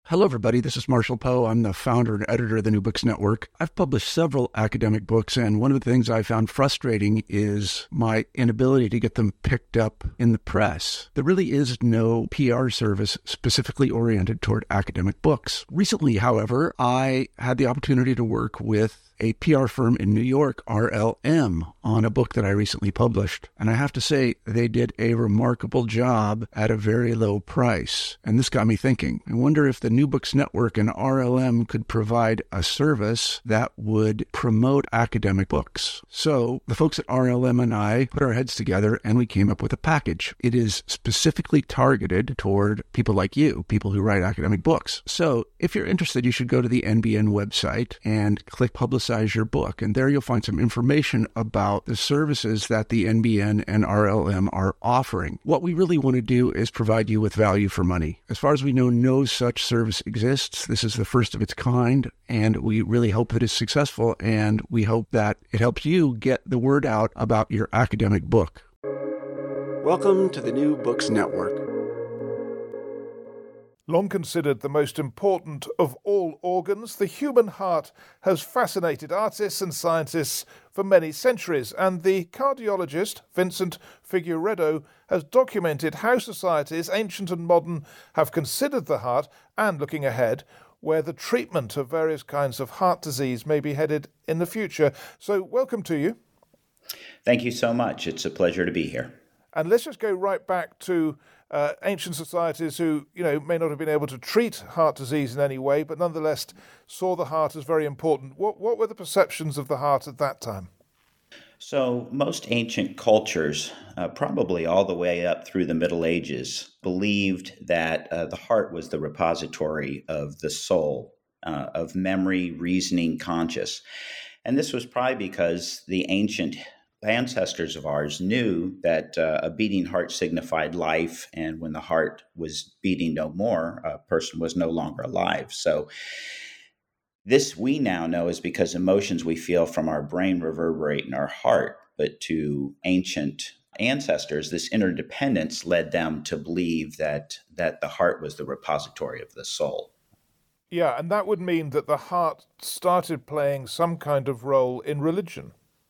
Hello, everybody. This is Marshall Poe. I'm the founder and editor of the New Books Network. I've published several academic books, and one of the things I found frustrating is my inability to get them picked up in the press. There really is no PR service specifically oriented toward academic books. Recently, however, I had the opportunity to work with a PR firm in New York, RLM, on a book that I recently published. And I have to say, they did a remarkable job at a very low price. And this got me thinking. I wonder if the New Books Network and RLM could provide a service that would promote academic books. So the folks at RLM and I put our heads together and we came up with a package. It is specifically targeted toward people like you, people who write academic books. So if you're interested, you should go to the NBN website and click Publicize Your Book. And there you'll find some information about the services that the NBN and RLM are offering. What we really want to do is provide you with value for money. As far as we know, no such service exists. This is the first of its kind, and we really hope that it's successful, and we hope that it helps you get the word out about your academic book. Welcome to the New Books Network. Long considered the most important of all organs, the human heart has fascinated artists and scientists for many centuries, and the cardiologist Vincent Figueiredo has documented how societies, ancient and modern, have considered the heart and, looking ahead, where the treatment of various kinds of heart disease may be headed in the future. So welcome to you. Thank you so much. It's a pleasure to be here. And let's just go right back to ancient societies who, may not have been able to treat heart disease in any way, but nonetheless saw the heart as very important. What were the perceptions of the heart at that time? So most ancient cultures, probably all the way up through the Middle Ages, believed that the heart was the repository of the soul, of memory, reasoning, conscious. And this was probably because the ancient ancestors of ours knew that a beating heart signified life, and when the heart was beating no more, a person was no longer alive. So this we now know is because emotions we feel from our brain reverberate in our heart. But to ancient ancestors, this interdependence led them to believe that the heart was the repository of the soul. Yeah, and that would mean that the heart started playing some kind of role in religion.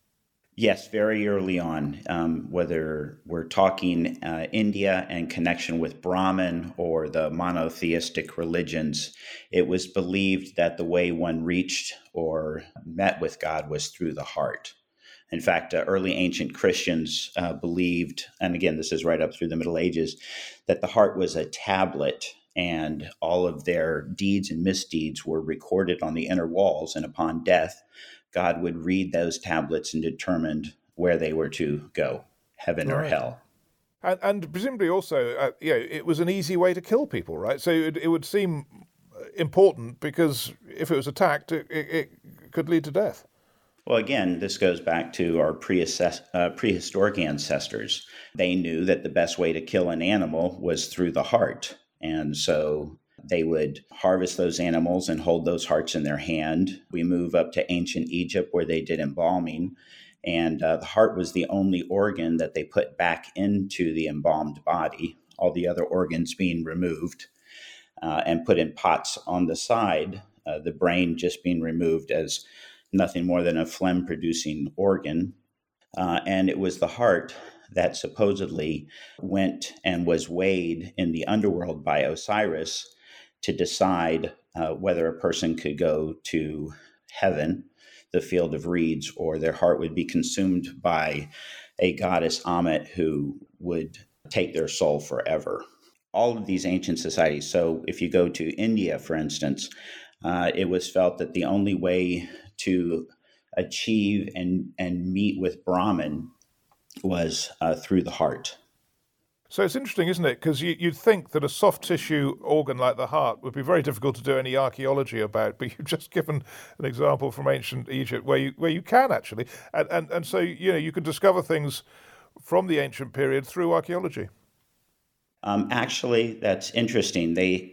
Yes, very early on, whether we're talking India and connection with Brahmin or the monotheistic religions, it was believed that the way one reached or met with God was through the heart. In fact, early ancient Christians believed, and again, this is right up through the Middle Ages, that the heart was a tablet and all of their deeds and misdeeds were recorded on the inner walls, and upon death, God would read those tablets and determined where they were to go, heaven or hell. And presumably also, it was an easy way to kill people, right? So it would seem important because if it was attacked, it could lead to death. Well, again, this goes back to our prehistoric ancestors. They knew that the best way to kill an animal was through the heart. And so they would harvest those animals and hold those hearts in their hand. We move up to ancient Egypt where they did embalming, and the heart was the only organ that they put back into the embalmed body, all the other organs being removed and put in pots on the side, the brain just being removed as nothing more than a phlegm-producing organ. And it was the heart that supposedly went and was weighed in the underworld by Osiris to decide whether a person could go to heaven, the field of reeds, or their heart would be consumed by a goddess Ammit who would take their soul forever. All of these ancient societies, so if you go to India, for instance, it was felt that the only way to achieve and meet with Brahman was through the heart. So it's interesting, isn't it? Because you'd think that a soft tissue organ like the heart would be very difficult to do any archaeology about, but you've just given an example from ancient Egypt where you can actually, and so you can discover things from the ancient period through archaeology. Actually, that's interesting.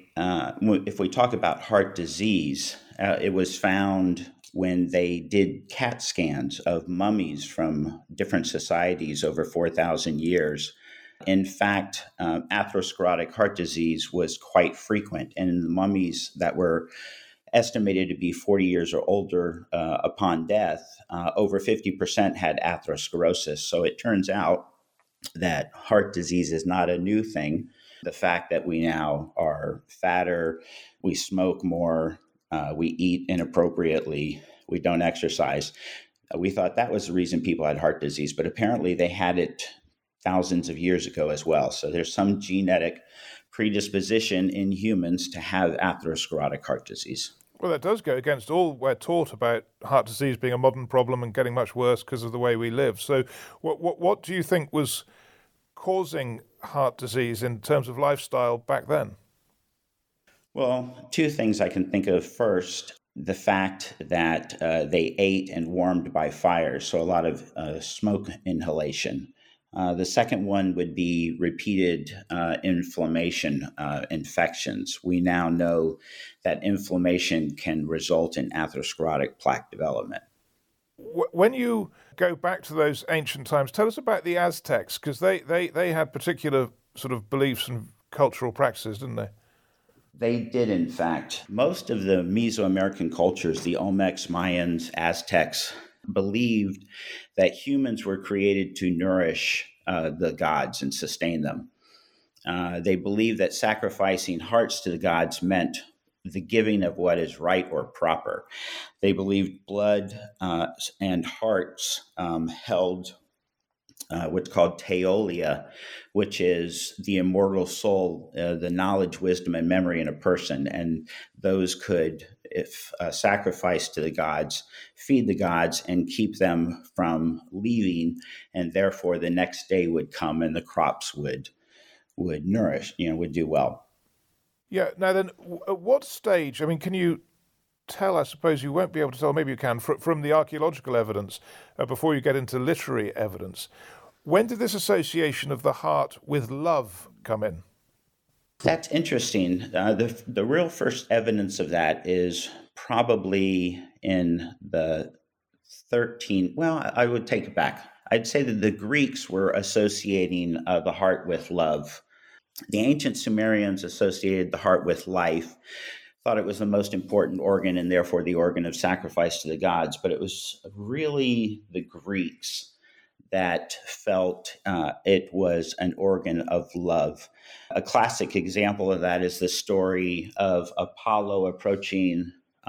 If we talk about heart disease, it was found when they did CAT scans of mummies from different societies over 4,000 years. In fact, atherosclerotic heart disease was quite frequent, and in the mummies that were estimated to be 40 years or older upon death, over 50% had atherosclerosis. So it turns out that heart disease is not a new thing. The fact that we now are fatter, we smoke more, we eat inappropriately, we don't exercise. We thought that was the reason people had heart disease, but apparently they had it thousands of years ago as well. So there's some genetic predisposition in humans to have atherosclerotic heart disease. Well, that does go against all we're taught about heart disease being a modern problem and getting much worse because of the way we live. So what do you think was causing heart disease in terms of lifestyle back then? Well, two things I can think of. First, the fact that they ate and warmed by fire, so a lot of smoke inhalation. The second one would be repeated inflammation, infections. We now know that inflammation can result in atherosclerotic plaque development. When you go back to those ancient times, tell us about the Aztecs, because they had particular sort of beliefs and cultural practices, didn't they? They did, in fact. Most of the Mesoamerican cultures, the Olmecs, Mayans, Aztecs, believed that humans were created to nourish the gods and sustain them. They believed that sacrificing hearts to the gods meant the giving of what is right or proper. They believed blood and hearts held what's called teolia, which is the immortal soul, the knowledge, wisdom, and memory in a person. And those could, if sacrificed to the gods, feed the gods and keep them from leaving. And therefore, the next day would come and the crops would nourish, would do well. Yeah. Now then, at what stage, I mean, can you tell, I suppose you won't be able to tell, maybe you can, from the archaeological evidence, before you get into literary evidence, when did this association of the heart with love come in? That's interesting. The real first evidence of that is probably in the 13, well, I would take it back. I'd say that the Greeks were associating the heart with love. The ancient Sumerians associated the heart with life, thought it was the most important organ and therefore the organ of sacrifice to the gods. But it was really the Greeks that felt it was an organ of love. A classic example of that is the story of Apollo approaching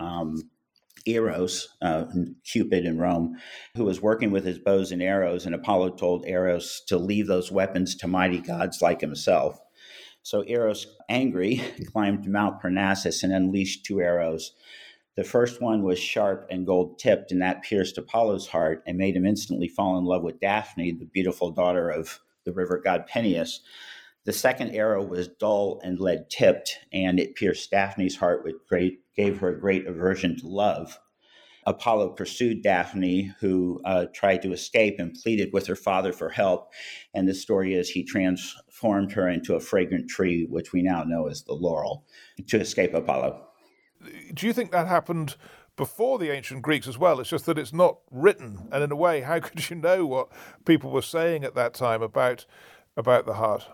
Eros, Cupid in Rome, who was working with his bows and arrows, and Apollo told Eros to leave those weapons to mighty gods like himself. So Eros, angry, climbed Mount Parnassus and unleashed 2 arrows. The first one was sharp and gold-tipped, and that pierced Apollo's heart and made him instantly fall in love with Daphne, the beautiful daughter of the river god Peneus. The second arrow was dull and lead-tipped, and it pierced Daphne's heart, which gave her a great aversion to love. Apollo pursued Daphne, who tried to escape and pleaded with her father for help. And the story is he transformed her into a fragrant tree, which we now know as the laurel, to escape Apollo. Do you think that happened before the ancient Greeks as well? It's just that it's not written. And in a way, how could you know what people were saying at that time about the heart?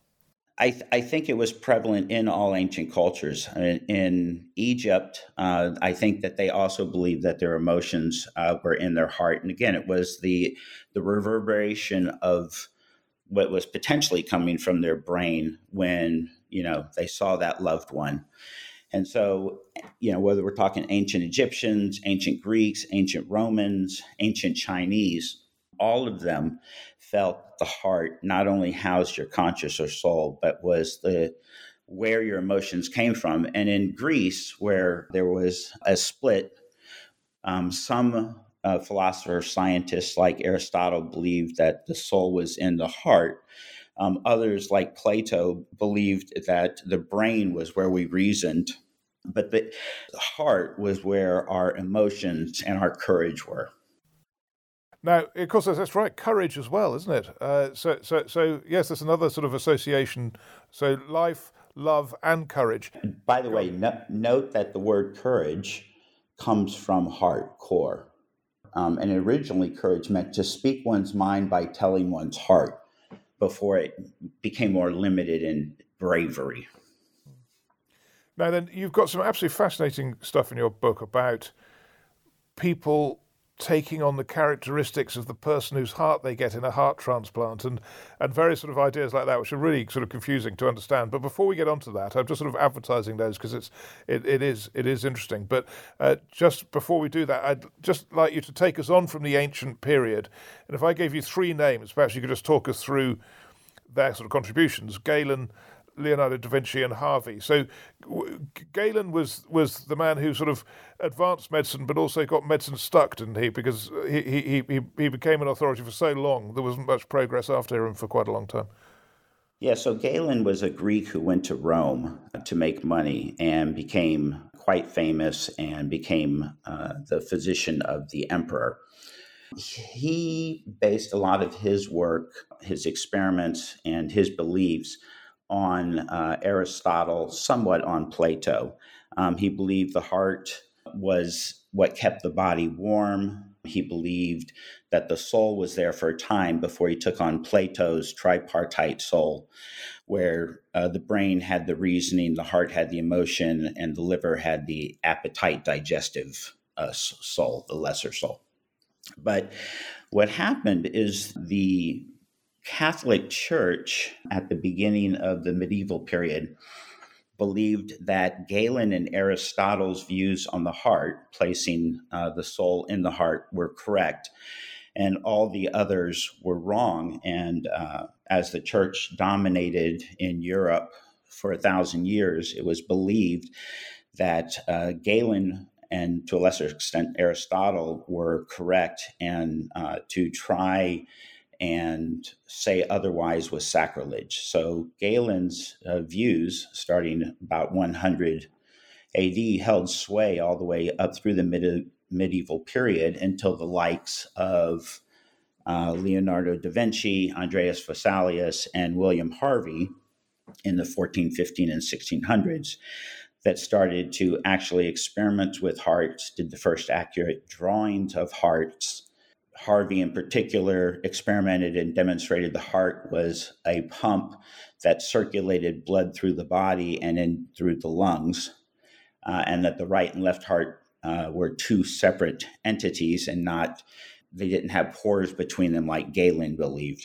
I think it was prevalent in all ancient cultures. In Egypt, I think that they also believed that their emotions were in their heart. And again, it was the reverberation of what was potentially coming from their brain when, they saw that loved one. And so, whether we're talking ancient Egyptians, ancient Greeks, ancient Romans, ancient Chinese, all of them felt the heart not only housed your conscious or soul, but was where your emotions came from. And in Greece, where there was a split, some philosophers, scientists like Aristotle believed that the soul was in the heart. Others, like Plato, believed that the brain was where we reasoned, but the heart was where our emotions and our courage were. Now, of course, that's right, courage as well, isn't it? So yes, that's another sort of association. So life, love, and courage. By the way, note that the word courage comes from heart, core. And originally, courage meant to speak one's mind by telling one's heart. before it became more limited in bravery. Now then, you've got some absolutely fascinating stuff in your book about people taking on the characteristics of the person whose heart they get in a heart transplant, and various sort of ideas like that, which are really sort of confusing to understand. But before we get onto that, I'm just sort of advertising those because it is interesting. But just before we do that, I'd just like you to take us on from the ancient period, and if I gave you three names, perhaps you could just talk us through their sort of contributions: Galen, Leonardo da Vinci, and Harvey. So Galen was the man who sort of advanced medicine, but also got medicine stuck, didn't he? Because he became an authority for so long, there wasn't much progress after him for quite a long time. Yeah, so Galen was a Greek who went to Rome to make money and became quite famous and became the physician of the emperor. He based a lot of his work, his experiments, and his beliefs on Aristotle, somewhat on Plato. He believed the heart was what kept the body warm. He believed that the soul was there for a time before he took on Plato's tripartite soul, where the brain had the reasoning, the heart had the emotion, and the liver had the appetite digestive soul, the lesser soul. But what happened is the Catholic Church at the beginning of the medieval period believed that Galen and Aristotle's views on the heart, placing the soul in the heart, were correct, and all the others were wrong. And as the church dominated in Europe for 1,000 years, it was believed that Galen and to a lesser extent Aristotle were correct, and to try and say otherwise was sacrilege. So Galen's views, starting about 100 AD, held sway all the way up through the medieval period until the likes of Leonardo da Vinci, Andreas Vesalius, and William Harvey in the 1415 and 1600s that started to actually experiment with hearts, did the first accurate drawings of hearts. Harvey, in particular, experimented and demonstrated the heart was a pump that circulated blood through the body and in through the lungs, and that the right and left heart were two separate entities and they didn't have pores between them like Galen believed.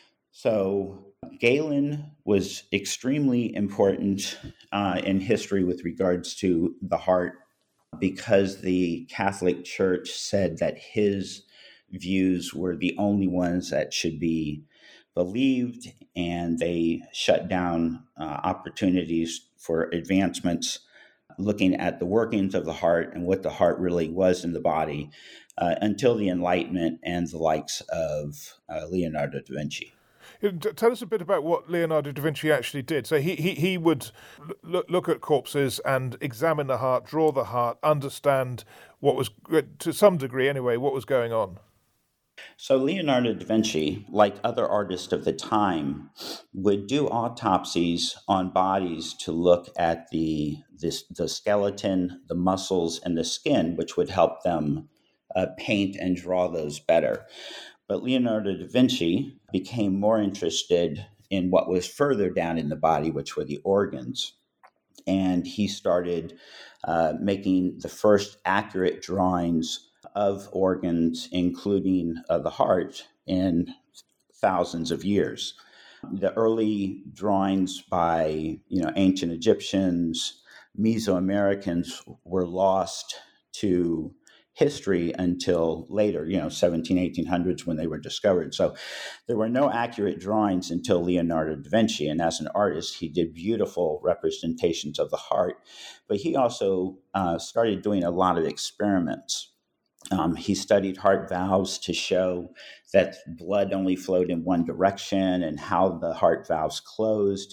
So Galen was extremely important in history with regards to the heart, because the Catholic Church said that his views were the only ones that should be believed, and they shut down opportunities for advancements looking at the workings of the heart and what the heart really was in the body until the Enlightenment and the likes of Leonardo da Vinci. Tell us a bit about what Leonardo da Vinci actually did. So he would look at corpses and examine the heart, draw the heart, understand what was, to some degree anyway, what was going on. So Leonardo da Vinci, like other artists of the time, would do autopsies on bodies to look at the skeleton, the muscles, and the skin, which would help them paint and draw those better. But Leonardo da Vinci became more interested in what was further down in the body, which were the organs. And he started making the first accurate drawings of organs, including the heart, in thousands of years. The early drawings by ancient Egyptians, Mesoamericans, were lost to history until later, 1800s when they were discovered. So there were no accurate drawings until Leonardo da Vinci. And as an artist, he did beautiful representations of the heart. But he also started doing a lot of experiments. He studied heart valves to show that blood only flowed in one direction and how the heart valves closed.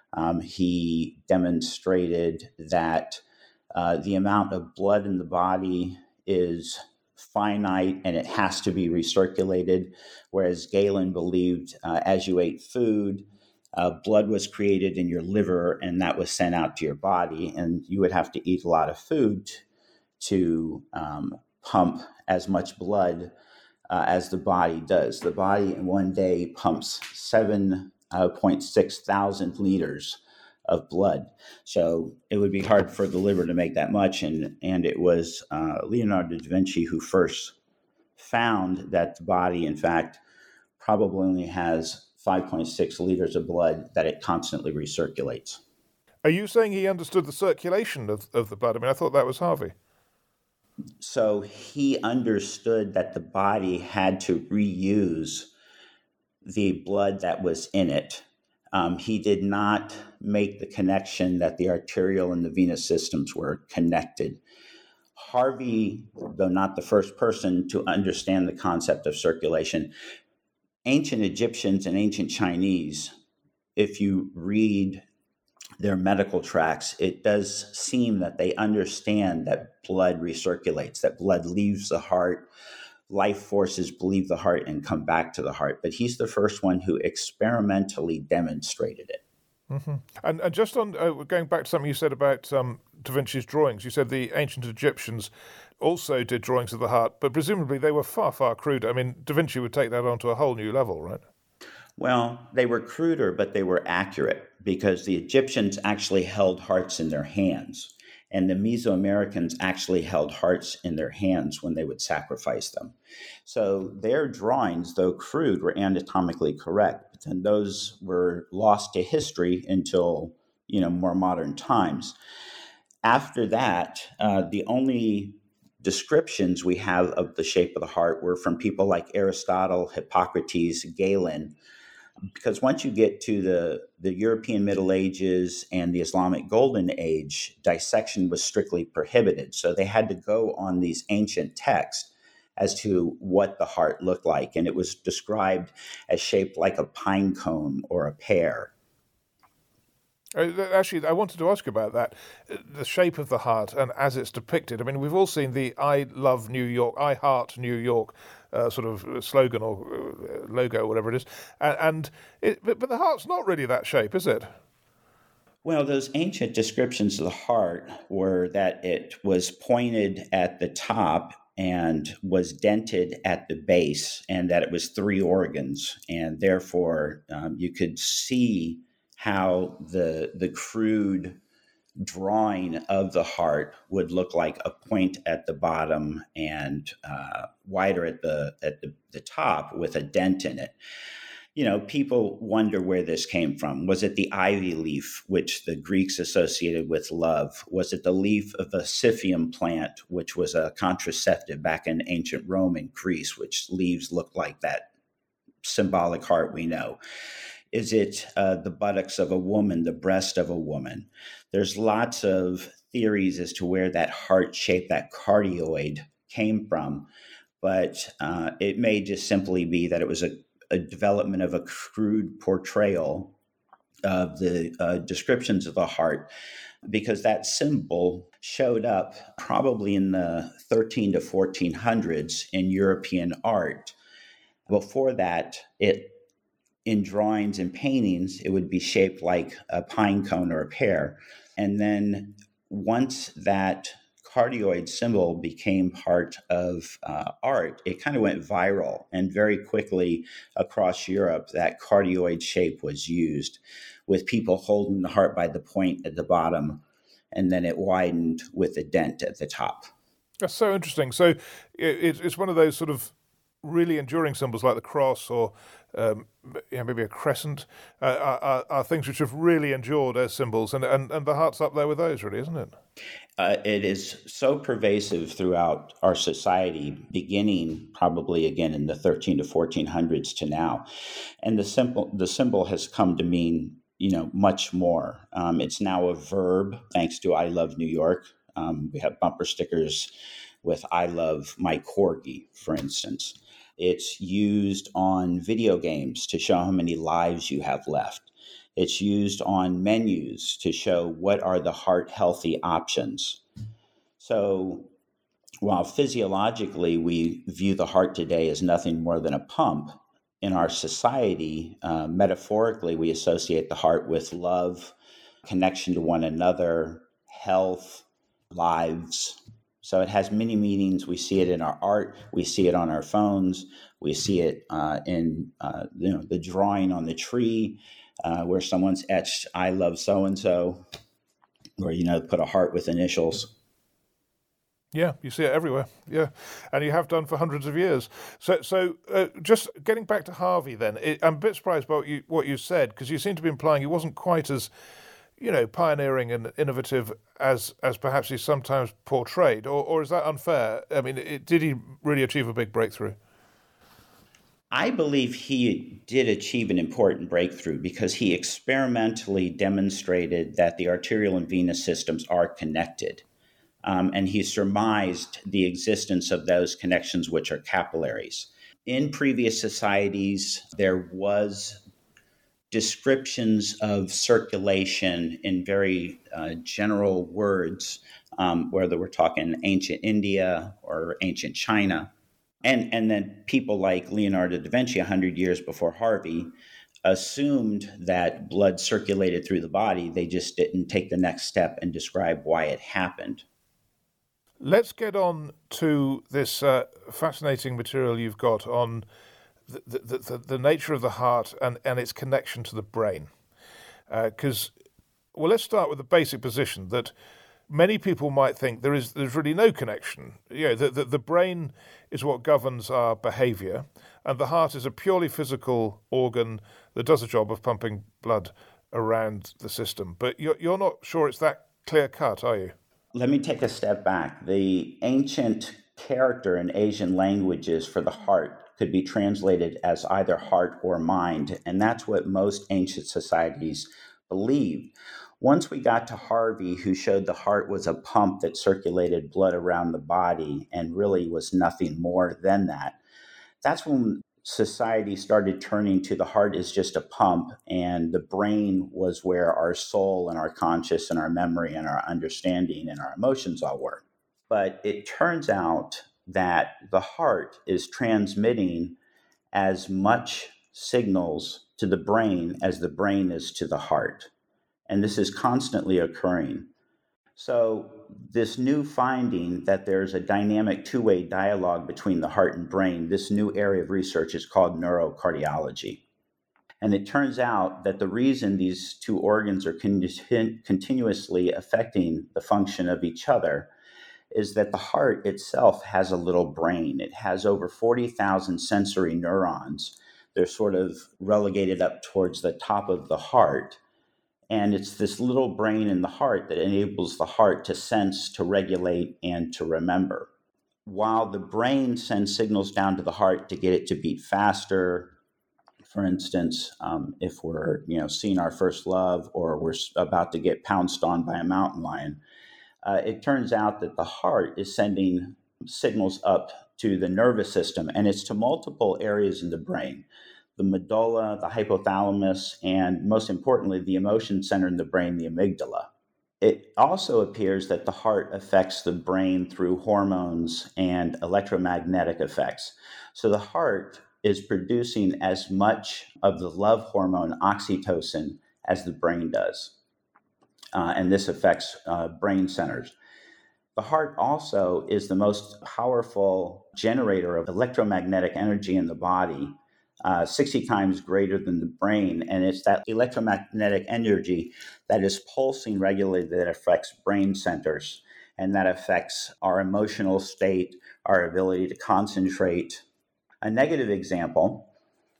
He demonstrated that the amount of blood in the body is finite and it has to be recirculated, whereas Galen believed as you ate food, blood was created in your liver and that was sent out to your body, and you would have to eat a lot of food to pump as much blood as the body does. The body in one day pumps 7.6 thousand liters of blood. So it would be hard for the liver to make that much. And it was Leonardo da Vinci who first found that the body, in fact, probably only has 5.6 liters of blood that it constantly recirculates. Are you saying he understood the circulation of the blood? I mean, I thought that was Harvey. So he understood that the body had to reuse the blood that was in it. He did not make the connection that the arterial and the venous systems were connected. Harvey, though not the first person to understand the concept of circulation, ancient Egyptians and ancient Chinese, if you read their medical tracts, it does seem that they understand that blood recirculates, that blood leaves the heart, life forces leave the heart and come back to the heart. But he's the first one who experimentally demonstrated it. Mm-hmm. And just on going back to something you said about Da Vinci's drawings, you said the ancient Egyptians also did drawings of the heart, but presumably they were far, far cruder. I mean, Da Vinci would take that onto a whole new level, right? Well, they were cruder, but they were accurate because the Egyptians actually held hearts in their hands, and the Mesoamericans actually held hearts in their hands when they would sacrifice them. So their drawings, though crude, were anatomically correct, but then those were lost to history until, more modern times. After that, the only descriptions we have of the shape of the heart were from people like Aristotle, Hippocrates, Galen, because once you get to the European Middle Ages and the Islamic Golden Age, dissection was strictly prohibited. So they had to go on these ancient texts as to what the heart looked like. And it was described as shaped like a pine cone or a pear. Actually, I wanted to ask you about that, the shape of the heart and as it's depicted. I mean, we've all seen the I love New York, I heart New York sort of slogan or logo, whatever it is. But the heart's not really that shape, is it? Well, those ancient descriptions of the heart were that it was pointed at the top and was dented at the base, and that it was three organs. And therefore, you could see how the crude drawing of the heart would look like a point at the bottom and wider at the top with a dent in it. People wonder where this came from. Was it the ivy leaf, which the Greeks associated with love? Was it the leaf of the Siphium plant, which was a contraceptive back in ancient Rome and Greece, which leaves looked like that symbolic heart we know? Is it the buttocks of a woman, the breast of a woman? There's lots of theories as to where that heart shape, that cardioid, came from. But it may just simply be that it was a development of a crude portrayal of the descriptions of the heart, because that symbol showed up probably in the 13 to 1400s in European art. Before that, in drawings and paintings, it would be shaped like a pine cone or a pear. And then once that cardioid symbol became part of art, it kind of went viral. And very quickly across Europe, that cardioid shape was used with people holding the heart by the point at the bottom, and then it widened with a dent at the top. That's so interesting. So it's one of those sort of really enduring symbols like the cross or maybe a crescent are things which have really endured as symbols, and the heart's up there with those, really, isn't it? It is so pervasive throughout our society, beginning probably again in the 13 to 1400s to now, and the symbol has come to mean much more. It's now a verb thanks to I Love New York. We have bumper stickers with I love my corgi, for instance. It's used on video games to show how many lives you have left. It's used on menus to show what are the heart healthy options. So while physiologically we view the heart today as nothing more than a pump, in our society, metaphorically, we associate the heart with love, connection to one another, health, lives. So it has many meanings. We see it in our art. We see it on our phones. We see it in the drawing on the tree where someone's etched "I love so and so," or put a heart with initials. Yeah, you see it everywhere. Yeah, and you have done for hundreds of years. So just getting back to Harvey, then I'm a bit surprised by what you said, because you seem to be implying he wasn't quite as pioneering and innovative as perhaps he's sometimes portrayed, or is that unfair? I mean, did he really achieve a big breakthrough? I believe he did achieve an important breakthrough because he experimentally demonstrated that the arterial and venous systems are connected. And he surmised the existence of those connections, which are capillaries. In previous societies, there was descriptions of circulation in very general words, whether we're talking ancient India or ancient China. And then people like Leonardo da Vinci 100 years before Harvey assumed that blood circulated through the body. They just didn't take the next step and describe why it happened. Let's get on to this fascinating material you've got on the nature of the heart and its connection to the brain. Let's start with the basic position that many people might think there's really no connection. The brain is what governs our behavior, and the heart is a purely physical organ that does a job of pumping blood around the system. But you're not sure it's that clear cut, are you? Let me take a step back. The ancient character in Asian languages for the heart could be translated as either heart or mind, and that's what most ancient societies believed. Once we got to Harvey, who showed the heart was a pump that circulated blood around the body and really was nothing more than that, that's when society started turning to the heart as just a pump, and the brain was where our soul and our conscious and our memory and our understanding and our emotions all were. But it turns out that the heart is transmitting as much signals to the brain as the brain is to the heart. And this is constantly occurring. So this new finding that there's a dynamic two-way dialogue between the heart and brain, this new area of research is called neurocardiology. And it turns out that the reason these two organs are continuously affecting the function of each other is that the heart itself has a little brain. It has over 40,000 sensory neurons. They're sort of relegated up towards the top of the heart. And it's this little brain in the heart that enables the heart to sense, to regulate, and to remember. While the brain sends signals down to the heart to get it to beat faster, for instance, if we're seeing our first love or we're about to get pounced on by a mountain lion, it turns out that the heart is sending signals up to the nervous system, and it's to multiple areas in the brain. The medulla, the hypothalamus, and most importantly, the emotion center in the brain, the amygdala. It also appears that the heart affects the brain through hormones and electromagnetic effects. So the heart is producing as much of the love hormone oxytocin as the brain does. And this affects brain centers. The heart also is the most powerful generator of electromagnetic energy in the body, 60 times greater than the brain. And it's that electromagnetic energy that is pulsing regularly that affects brain centers, and that affects our emotional state, our ability to concentrate. A negative example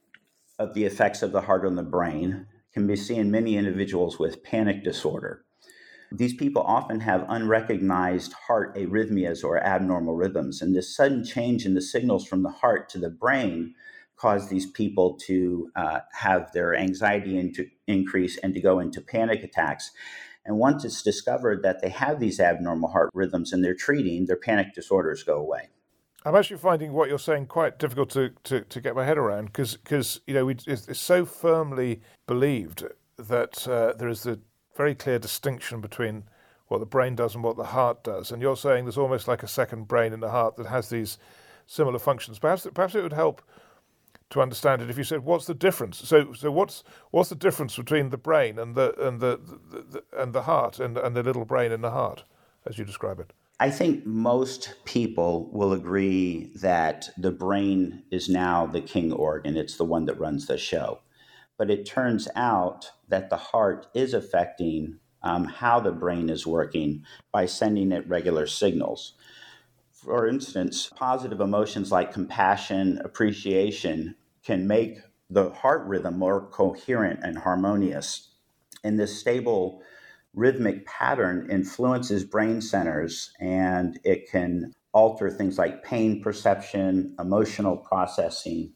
of the effects of the heart on the brain can be seen in many individuals with panic disorder. These people often have unrecognized heart arrhythmias or abnormal rhythms, and this sudden change in the signals from the heart to the brain cause these people to have their anxiety increase and to go into panic attacks. And once it's discovered that they have these abnormal heart rhythms and they're treating, their panic disorders go away. I'm actually finding what you're saying quite difficult to get my head around because it's so firmly believed that there is a very clear distinction between what the brain does and what the heart does. And you're saying there's almost like a second brain in the heart that has these similar functions. Perhaps it would help to understand it if you said, what's the difference? So what's the difference between the brain and the heart and the little brain in the heart, as you describe it? I think most people will agree that the brain is now the king organ. It's the one that runs the show. But it turns out that the heart is affecting how the brain is working by sending it regular signals. For instance, positive emotions like compassion, appreciation can make the heart rhythm more coherent and harmonious. And this stable rhythmic pattern influences brain centers, and it can alter things like pain perception, emotional processing,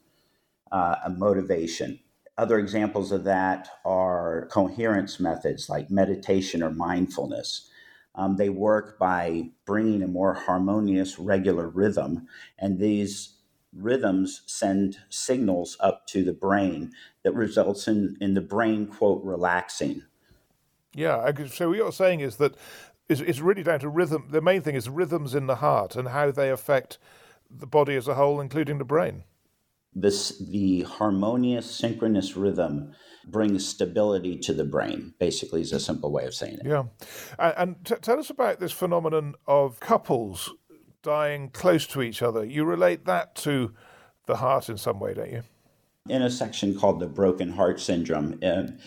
motivation. Other examples of that are coherence methods like meditation or mindfulness. They work by bringing a more harmonious, regular rhythm, and these rhythms send signals up to the brain that results in the brain, quote, relaxing. Yeah, so what you're saying is that it's really down to rhythm. The main thing is rhythms in the heart and how they affect the body as a whole, including the brain. The harmonious, synchronous rhythm brings stability to the brain, basically, is a simple way of saying it. Yeah. And tell us about this phenomenon of couples dying close to each other. You relate that to the heart in some way, don't you? In a section called the broken heart syndrome,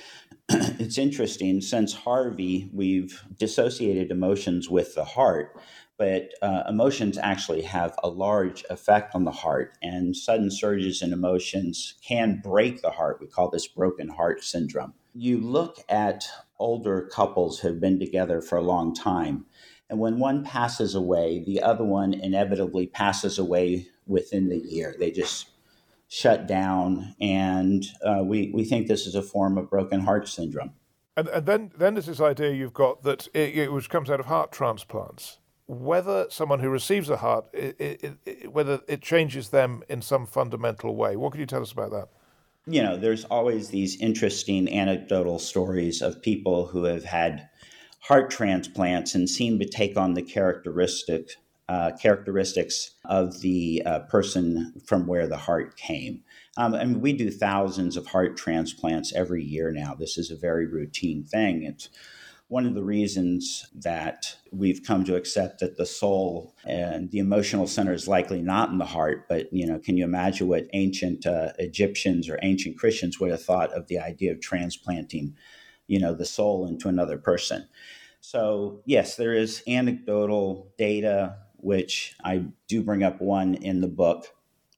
it's interesting. Since Harvey, we've dissociated emotions with the heart, but emotions actually have a large effect on the heart, and sudden surges in emotions can break the heart. We call this broken heart syndrome. You look at older couples who have been together for a long time, and when one passes away, the other one inevitably passes away within the year. They just shut down, and we think this is a form of broken heart syndrome. And then there's this idea you've got that which comes out of heart transplants. Whether someone who receives a heart, whether it changes them in some fundamental way. What can you tell us about that? You know, there's always these interesting anecdotal stories of people who have had heart transplants and seem to take on the characteristics of the person from where the heart came. And we do thousands of heart transplants every year now. This is a very routine thing. It's one of the reasons that we've come to accept that the soul and the emotional center is likely not in the heart. But, you know, can you imagine what ancient Egyptians or ancient Christians would have thought of the idea of transplanting, you know, the soul into another person? So, yes, there is anecdotal data, which I do bring up one in the book,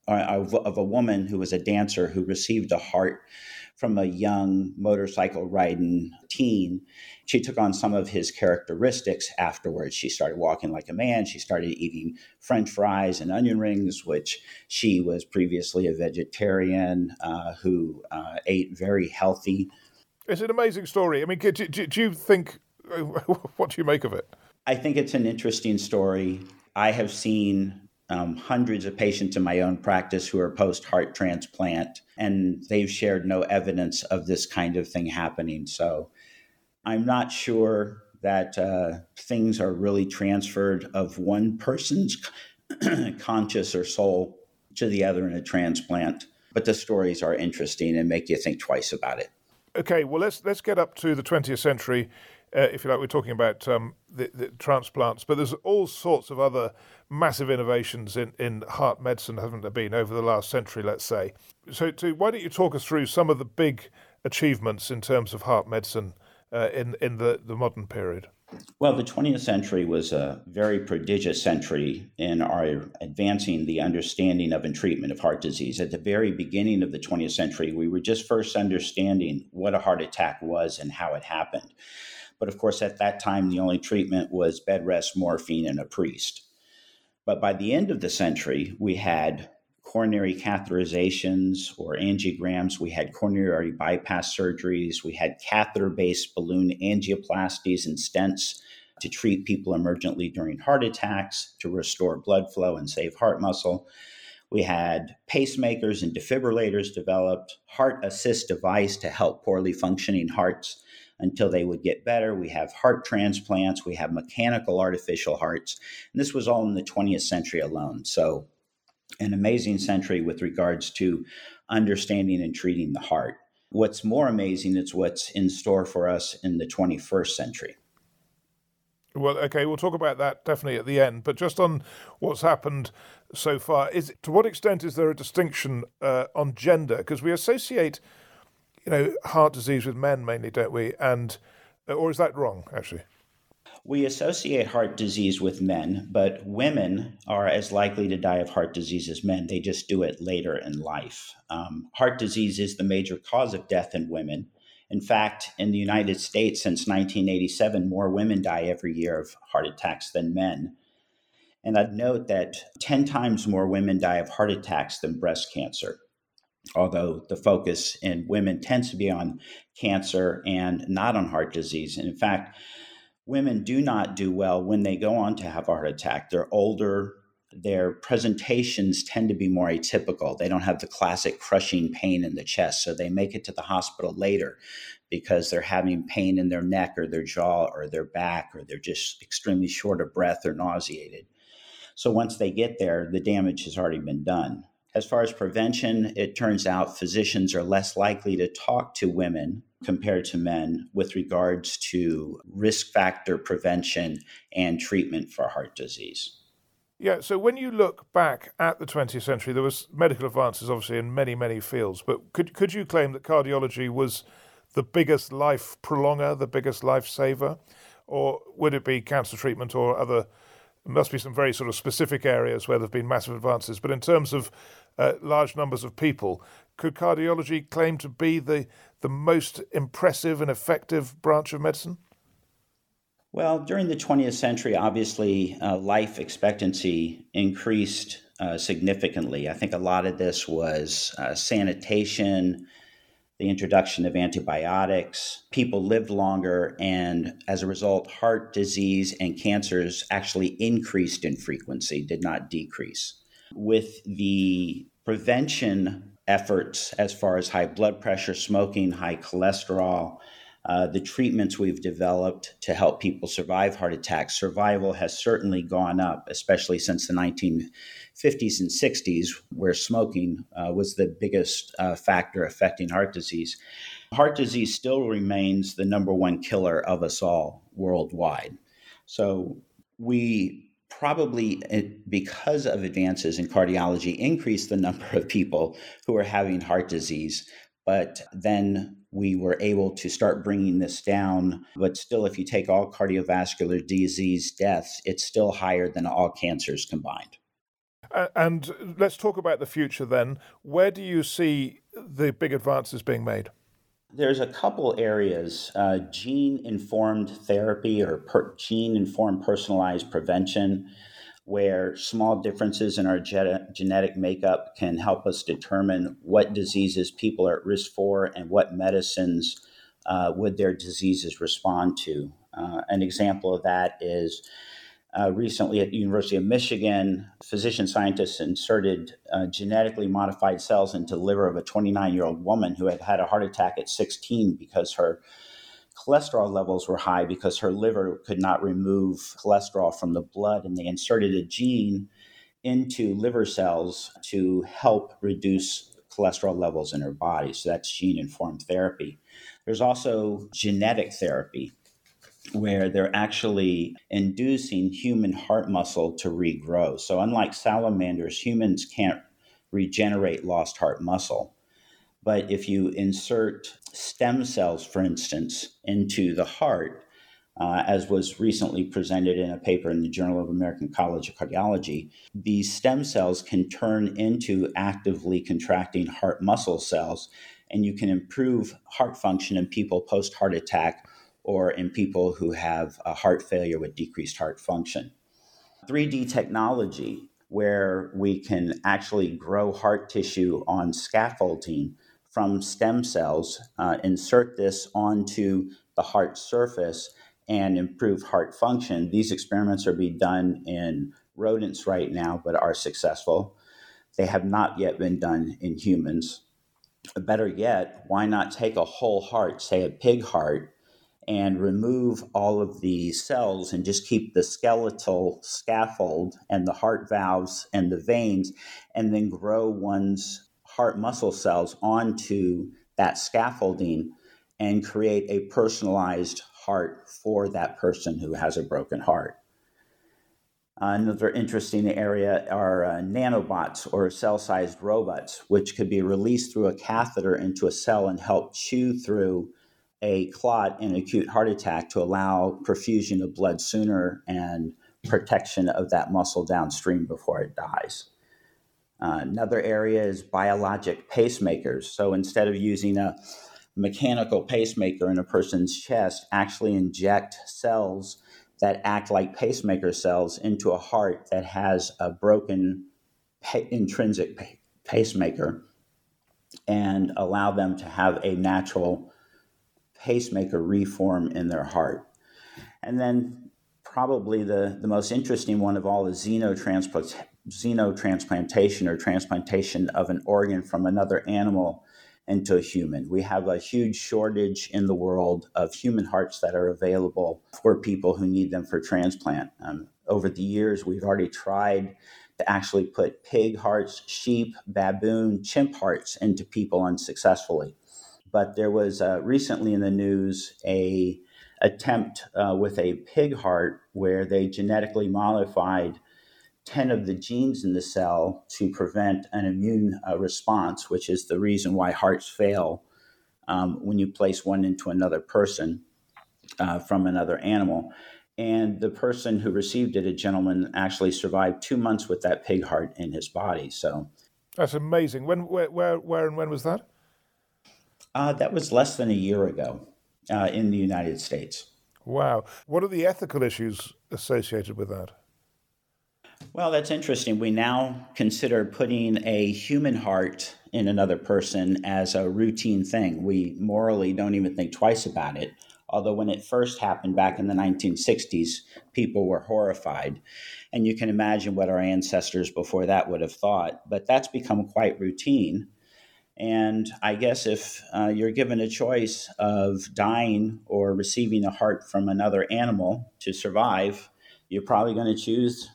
of a woman who was a dancer who received a heart from a young motorcycle riding teen. She took on some of his characteristics afterwards. She started walking like a man. She started eating French fries and onion rings, which she was previously a vegetarian who ate very healthy. It's an amazing story. I mean, do you think, what do you make of it? I think it's an interesting story. I have seen hundreds of patients in my own practice who are post-heart transplant, and they've shared no evidence of this kind of thing happening. So I'm not sure that things are really transferred of one person's conscious or soul to the other in a transplant, but the stories are interesting and make you think twice about it. Okay, well, let's get up to the 20th century. If you like, we're talking about the transplants, but there's all sorts of other massive innovations in heart medicine, haven't there been, over the last century, let's say. So why don't you talk us through some of the big achievements in terms of heart medicine in the modern period? Well, the 20th century was a very prodigious century in our advancing the understanding of and treatment of heart disease. At the very beginning of the 20th century, we were just first understanding what a heart attack was and how it happened. But of course, at that time, the only treatment was bed rest, morphine, and a priest. But by the end of the century, we had coronary catheterizations or angiograms. We had coronary bypass surgeries. We had catheter-based balloon angioplasties and stents to treat people emergently during heart attacks, to restore blood flow and save heart muscle. We had pacemakers and defibrillators developed, heart assist device to help poorly functioning hearts until they would get better. We have heart transplants. We have mechanical artificial hearts. And this was all in the 20th century alone. So an amazing century with regards to understanding and treating the heart. What's more amazing is what's in store for us in the 21st century. Well, okay, we'll talk about that definitely at the end. But just on what's happened so far, to what extent is there a distinction on gender? Because we associate, heart disease with men mainly, don't we? Or is that wrong, actually? We associate heart disease with men, but women are as likely to die of heart disease as men. They just do it later in life. Heart disease is the major cause of death in women. In fact, in the United States, since 1987, more women die every year of heart attacks than men. And I'd note that 10 times more women die of heart attacks than breast cancer, although the focus in women tends to be on cancer and not on heart disease. And in fact, women do not do well when they go on to have a heart attack. They're older. Their presentations tend to be more atypical. They don't have the classic crushing pain in the chest, so they make it to the hospital later because they're having pain in their neck or their jaw or their back, or they're just extremely short of breath or nauseated. So once they get there, the damage has already been done. As far as prevention, it turns out physicians are less likely to talk to women compared to men with regards to risk factor prevention and treatment for heart disease. Yeah, so when you look back at the 20th century, there was medical advances, obviously, in many, many fields. But could you claim that cardiology was the biggest life prolonger, the biggest life saver? Or would it be cancer treatment or other? There must be some very sort of specific areas where there have been massive advances. But in terms of large numbers of people, could cardiology claim to be the most impressive and effective branch of medicine? Well, during the 20th century, obviously, life expectancy increased significantly. I think a lot of this was sanitation, the introduction of antibiotics. People lived longer, and as a result, heart disease and cancers actually increased in frequency, did not decrease. With the prevention efforts as far as high blood pressure, smoking, high cholesterol, the treatments we've developed to help people survive heart attacks, survival has certainly gone up, especially since the 1950s and 60s, where smoking was the biggest factor affecting heart disease. Heart disease still remains the number one killer of us all worldwide. So we probably, because of advances in cardiology, increased the number of people who are having heart disease. But then we were able to start bringing this down. But still, if you take all cardiovascular disease deaths, it's still higher than all cancers combined. And let's talk about the future then. Where do you see the big advances being made? There's a couple areas, gene-informed therapy or gene-informed personalized prevention, where small differences in our genetic makeup can help us determine what diseases people are at risk for and what medicines would their diseases respond to. An example of that is recently at the University of Michigan, physician scientists inserted genetically modified cells into the liver of a 29-year-old woman who had had a heart attack at 16 because her cholesterol levels were high because her liver could not remove cholesterol from the blood, and they inserted a gene into liver cells to help reduce cholesterol levels in her body. So that's gene-informed therapy. There's also genetic therapy, where they're actually inducing human heart muscle to regrow. So unlike salamanders, humans can't regenerate lost heart muscle. But if you insert stem cells, for instance, into the heart, as was recently presented in a paper in the Journal of American College of Cardiology, these stem cells can turn into actively contracting heart muscle cells, and you can improve heart function in people post-heart attack or in people who have a heart failure with decreased heart function. 3D technology, where we can actually grow heart tissue on scaffolding from stem cells, insert this onto the heart surface and improve heart function. These experiments are being done in rodents right now, but are successful. They have not yet been done in humans. Better yet, why not take a whole heart, say a pig heart, and remove all of the cells and just keep the skeletal scaffold and the heart valves and the veins, and then grow one's heart muscle cells onto that scaffolding and create a personalized heart for that person who has a broken heart. Another interesting area are nanobots or cell-sized robots, which could be released through a catheter into a cell and help chew through a clot in acute heart attack to allow perfusion of blood sooner and protection of that muscle downstream before it dies. Another area is biologic pacemakers. So instead of using a mechanical pacemaker in a person's chest, actually inject cells that act like pacemaker cells into a heart that has a broken intrinsic pacemaker and allow them to have a natural pacemaker reform in their heart. And then probably the most interesting one of all is xenotransplantation or transplantation of an organ from another animal into a human. We have a huge shortage in the world of human hearts that are available for people who need them for transplant. Over the years, we've already tried to actually put pig hearts, sheep, baboon, chimp hearts into people unsuccessfully. But there was recently in the news a attempt with a pig heart where they genetically modified 10 of the genes in the cell to prevent an immune response, which is the reason why hearts fail when you place one into another person from another animal. And the person who received it, a gentleman, actually survived 2 months with that pig heart in his body. So that's amazing. Where, and when was that? That was less than a year ago in the United States. Wow. What are the ethical issues associated with that? Well, that's interesting. We now consider putting a human heart in another person as a routine thing. We morally don't even think twice about it. Although when it first happened back in the 1960s, people were horrified. And you can imagine what our ancestors before that would have thought. But that's become quite routine. And I guess if you're given a choice of dying or receiving a heart from another animal to survive, you're probably going to choose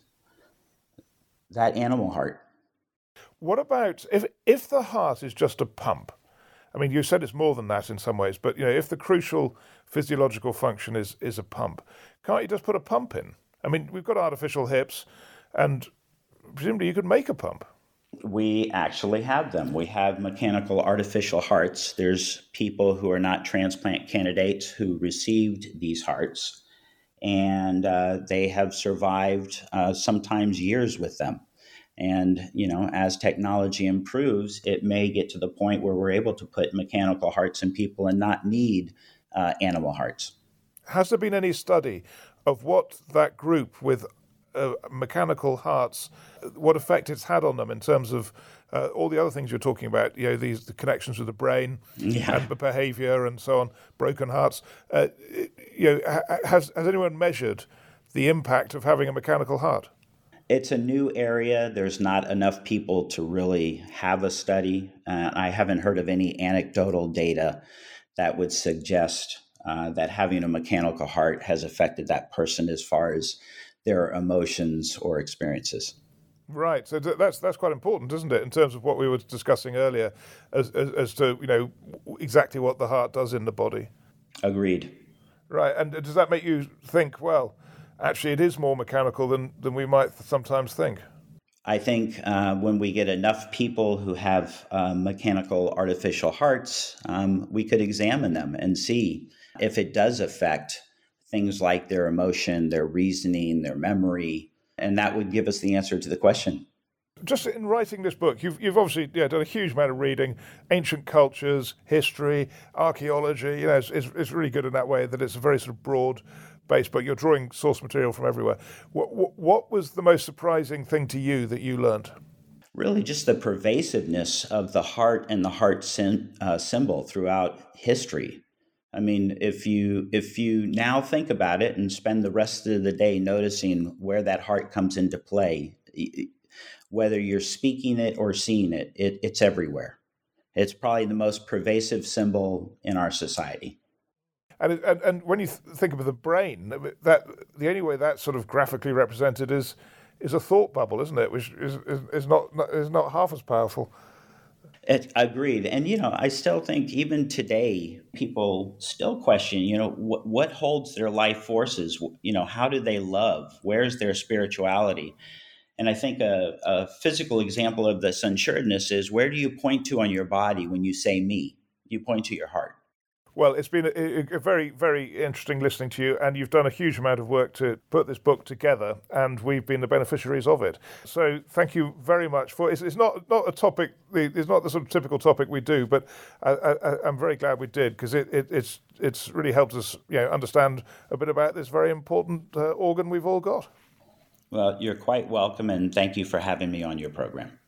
that animal heart. What about if the heart is just a pump? I mean, you said it's more than that in some ways, but if the crucial physiological function is a pump, can't you just put a pump in? I mean, we've got artificial hips, and presumably you could make a pump. We actually have them. We have mechanical artificial hearts. There's people who are not transplant candidates who received these hearts, and they have survived sometimes years with them. And, as technology improves, it may get to the point where we're able to put mechanical hearts in people and not need animal hearts. Has there been any study of what that group with mechanical hearts, what effect it's had on them in terms of all the other things you're talking about, the connections with the brain and the behavior and so on, broken hearts? Has anyone measured the impact of having a mechanical heart? It's a new area. There's not enough people to really have a study. I haven't heard of any anecdotal data that would suggest that having a mechanical heart has affected that person as far as their emotions or experiences. Right. So that's quite important, isn't it, in terms of what we were discussing earlier as to, exactly what the heart does in the body? Agreed. Right. And does that make you think, well, actually it is more mechanical than we might sometimes think? I think when we get enough people who have mechanical artificial hearts, we could examine them and see if it does affect things like their emotion, their reasoning, their memory, and that would give us the answer to the question. Just in writing this book, you've obviously done a huge amount of reading, ancient cultures, history, archaeology. It's really good in that way that it's a very sort of broad base book. You're drawing source material from everywhere. What was the most surprising thing to you that you learned? Really just the pervasiveness of the heart and the heart symbol throughout history. I mean, if you now think about it and spend the rest of the day noticing where that heart comes into play, whether you're speaking it or seeing it, it's everywhere. It's probably the most pervasive symbol in our society. And when you think of the brain, that the only way that's sort of graphically represented is a thought bubble, isn't it? Which is not half as powerful. Agreed. And, I still think even today, people still question, what holds their life forces? How do they love? Where's their spirituality? And I think a physical example of this unsureness is, where do you point to on your body when you say me? You point to your heart. Well, it's been a very, very interesting listening to you, and you've done a huge amount of work to put this book together, and we've been the beneficiaries of it. So thank you very much for it. It's not a topic, it's not the sort of typical topic we do, but I'm very glad we did, because it's really helped us understand a bit about this very important organ we've all got. Well, you're quite welcome, and thank you for having me on your program.